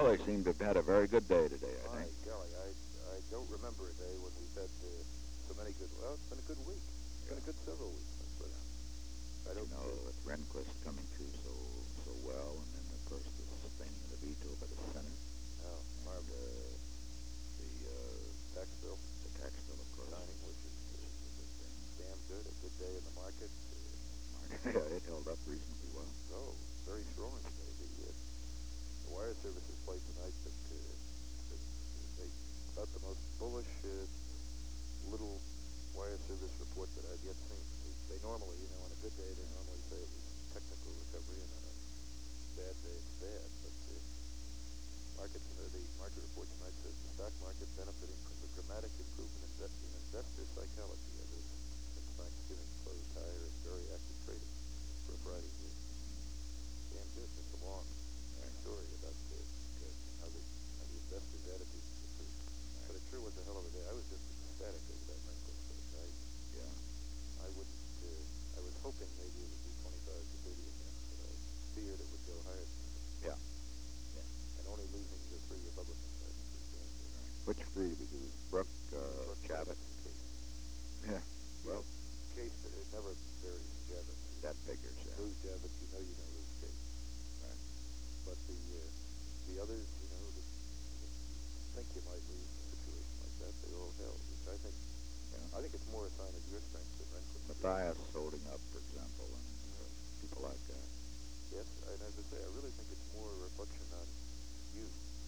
Well, they seem to have had a very good day today, I My think. golly, I don't remember a day when we've had so many good. Well, it's been a good week. It's been a good several weeks. But I You don't. know, with Rehnquist coming through so well, and then, of course, the sustaining of the veto by the Senate. Oh, And marvelous. Tax bill. the tax bill, of course, Signing, which is a good thing. damn good. A good day in the market. Yeah, it held up reasonably well. Oh, very strong today. The wire services played tonight that they about the most bullish little wire service report that I've yet seen. They normally, on a good day, they normally say it was technical recovery, and on a bad day, it's bad. But the market report tonight says the stock market benefiting from the dramatic improvement in investor psychology ever since Thanksgiving closed higher and very active trading for a Friday. Damn good. It's a long story about how the investors' attitudes improved. But it sure was a hell of a day. I was just ecstatic over that Rehnquist vote. I wouldn't. I was hoping maybe it would be 25 to 30 again, but I feared it would go higher than that. Yeah. And only losing the three Republicans, I think, was damn good. Which three? Because Brooke, Chavez. Case. Yeah. Well, Case it never varies. Javits. that figures, yeah. Lose Javits, you lose Case. Right. But the others, that think you might lose in a situation like that, they all held, which I think it's more a sign of your strength than Rehnquist. Matthias holding up, for example, and people like that. Yes, and as I say, I really think it's more a reflection on you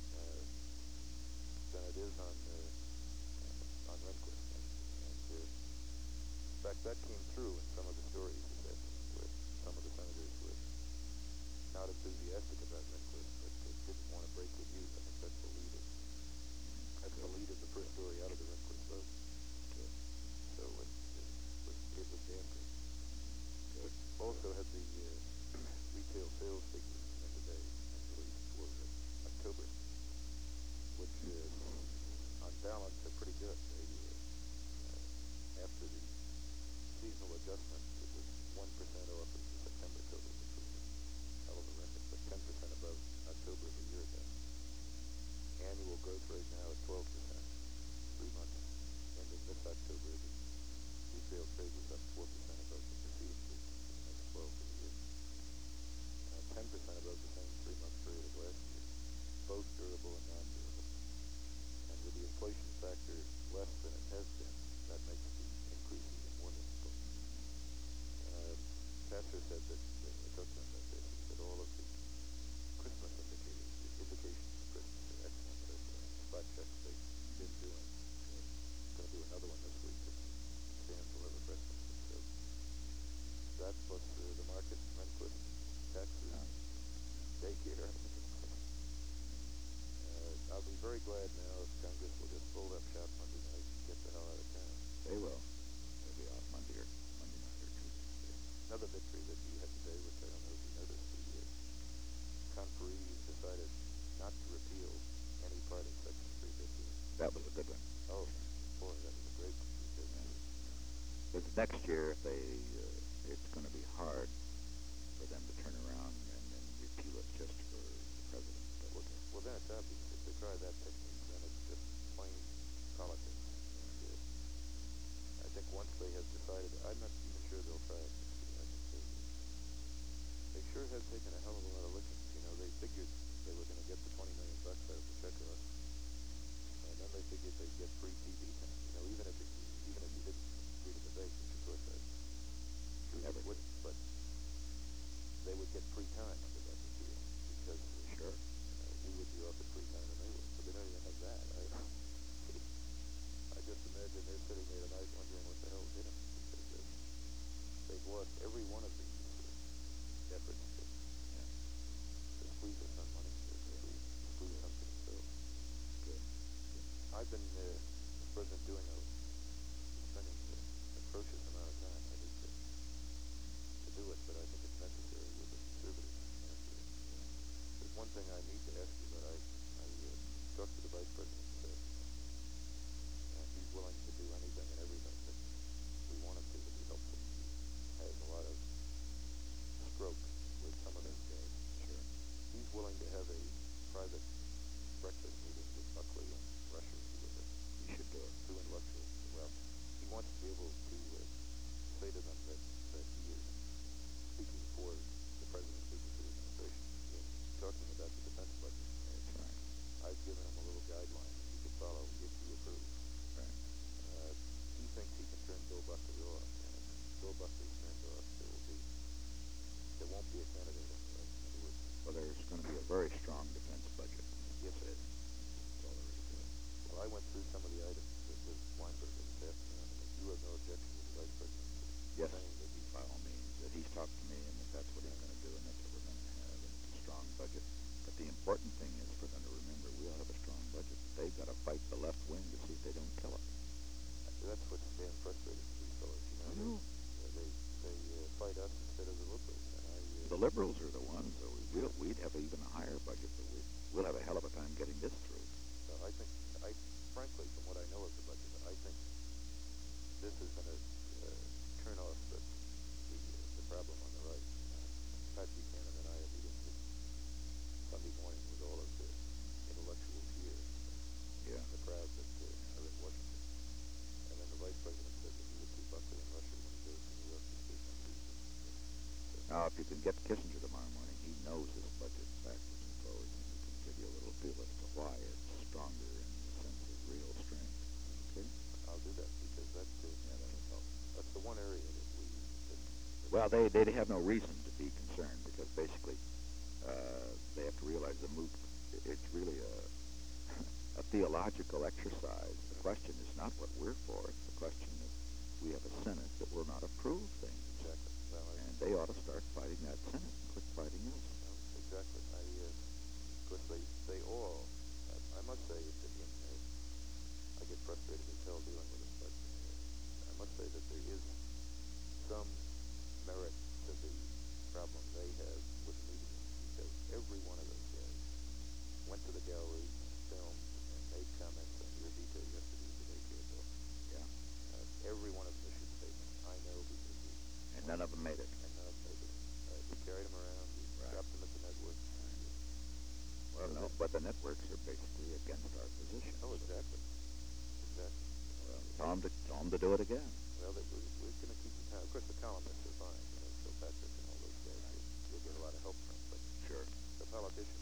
than it is on Rehnquist. And in fact, that came through in some of the stories this afternoon, where some of the senators were not enthusiastic about Rehnquist, but didn't want to break with you. I think that's the lead of the first story out of the Rehnquist vote. So it was damn good. Also had the retail sales figures in today and released for October, which on balance are pretty good. After the seasonal adjustment, it was 1% off of the September total, which was a hell of a record, but 10% above October of a year ago. Annual growth rate now at 12%. 3 months ending this October, the retail trade was up 4% above the preceding 3 months, and that's 12 for the year. 10% above the same 3-month period of last year, both durable and non-durable. And with the inflation factor less than it has been, that makes the increase even more meaningful. Pastor said that, I talked to him about this, he said all of the Christmas indicators, the indications of Christmas are excellent. Spot checks they've been doing. Going to do another one this week, and Sam's will have a press conference. So that plus the market, Rehnquist, taxes, daycare. I'll be very glad now if Congress will just fold up shop Monday night and get the hell out of town. They will. They'll be off Monday night or Tuesday. Another victory that you had today, which I don't know if you noticed, the conferees decided not to repeal any part of Section 315. That was a good one. Oh, boy, that was a great one. Because next year, it's going to be hard for them to turn around and repeal it just for the president. But, well, then it's obvious. If they try that technique, then it's just plain politics. And I think once they have decided, I'm not even sure they'll try it next year. I think they sure have taken a hell of a lot of lickings. They figured they were going to get the $20 million out of the checkoff, and then they figured they'd get free TV time. Even if you didn't read a debate, which of course I never would, but they would get free time under that repeal because we would be offered free time and they would. But they don't even have that. I just imagine they're sitting there tonight wondering what the hell hit them, because they've lost every one of these efforts to squeeze us on money, to squeeze us themselves. Good. I've been, Mr. President, spending an atrocious amount of time. I need to do a going to be a very strong defense budget. Yes, That's it. That's all there is to it. Well, I went through some of the items with Weinberger this afternoon, and if you have no objection with the Vice President Yes, saying that he... by all means, that he's talked to me and that that's what he's going to do and that's what we're going to have, and it's a strong budget. But the important thing is for them to remember we'll have a strong budget. They've got to fight the left wing to see if they don't kill it. That's what's damn frustrating to these fellows, you know. I know. They fight us instead of the liberals, and The liberals are the ones, so we'd have even a higher budget, but we'll have a hell of a time getting this through. I think, frankly, from what I know of the budget, I think this is going to turn off the problem on the right. Pat Buchanan and I are meeting Sunday morning with all of the intellectuals here, Yeah. the crowd that are in Washington. And then the Vice President said that he would see Buckley in Russia when he goes to New York to speak on Tuesday. Now, if you can get Kissinger tomorrow morning, he knows this budget backwards and forwards, and he can give you a little feel as to why it's stronger in the sense of real strength. Okay? I'll do that because that's the one area that we... Well, they have no reason to be concerned because basically they have to realize it's really a theological exercise. The question is not what we're for. It's the question that we have a Senate that will not approve things. Exactly. Well, And they ought to start fighting that Senate and quit fighting us. Exactly. Of course, they all... I must say that I get frustrated as hell dealing with it, but I must say that there is some merit to the problem they have with the media, because every one of those guys went to the gallery, filmed, and made comments on your detail yesterday at the daycare bill. Yeah. Every one of them issued statements. I know because we... And none of them made it. And none of them made it. We carried them around. We dropped them at the network. Well, no, but the networks are basically against our position. Oh, exactly. Exactly. Well, tell them to do it again. Well, we're going to keep the time. Of course, the columnists are fine. You know, Kilpatrick and all those guys. You'll get a lot of help from. But Sure. the politicians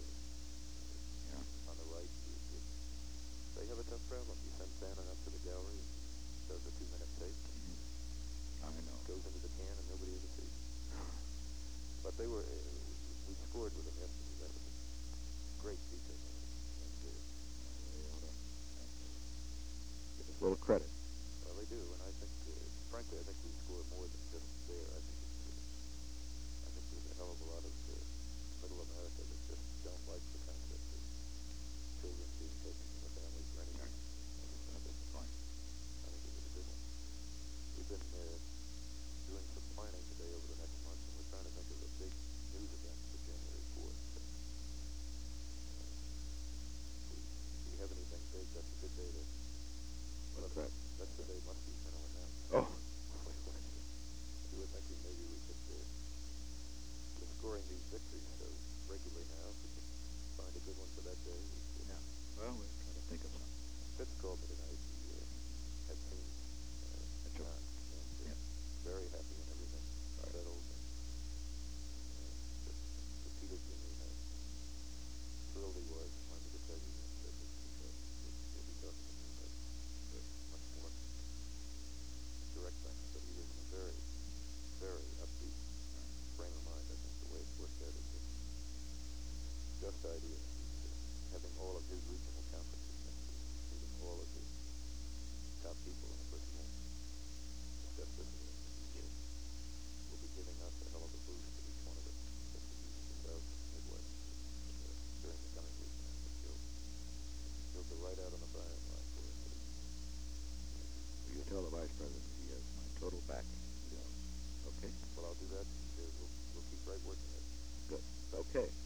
on the right, they have a tough problem. You send Bannon up to the gallery and he does a 2-minute tape. I know. Goes into the can and nobody ever sees it. But we scored with them yesterday. That was a great detail. And They ought to give us a little credit. well, they do, and I think, frankly, I think we score more than just there. I think there's a hell of a lot of middle America that just don't like the concept of children being taken from the family for any reason. That's the point. I think it was a good one. We've been doing some planning today over the next month, and we're trying to think of a big news event for January 4th. If we have anything big, that's a good day to... What's that? That's the day Muskie's going to announce. Oh. We were thinking maybe we could... we're scoring these victories so regularly now. If we could find a good one for that day. Yeah. Well, we'll try to think of something. Fitz called me tonight. He had seen John, and very happy and everything settled. And just repeated to me how thrilled he was. Wanted me to tell you that he'll be talking to me about much more direct things. But he was in a very, very upbeat frame of mind. I think the way it's worked out is a just idea. He's having all of his regional conferences next week, meeting all of the top people, and of course he won't discuss this with us. He will be giving us a hell of a boost at each one of us, just the east, the south, and the Midwest during the coming week. And I think he'll go right out on the firing line for us. Will you tell the Vice President he has my total backing? Yeah. Okay? Well, I'll do that. We'll keep right working it. Good. Okay.